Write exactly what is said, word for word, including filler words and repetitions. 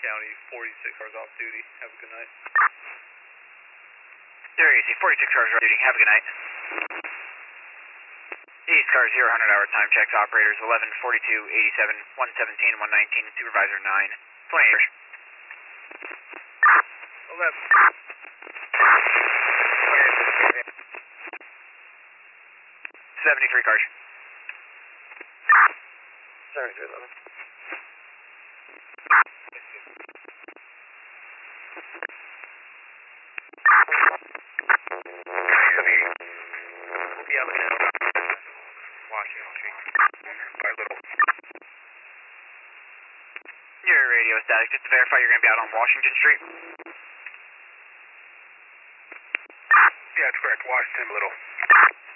County, forty-six hours off duty. Have a good night. There you see, forty-six hours off duty. Have a good night. East car zero hundred hour time checks. Operators eleven forty-two eighty-seven one seventeen one nineteen. Supervisor nine twenty-eight. eleven. seventy-three cars. seventy-three eleven. We'll be out of Washington Street. By Little. Your radio static. Just to verify, you're going to be out on Washington Street. Yeah, that's correct. Washington Little.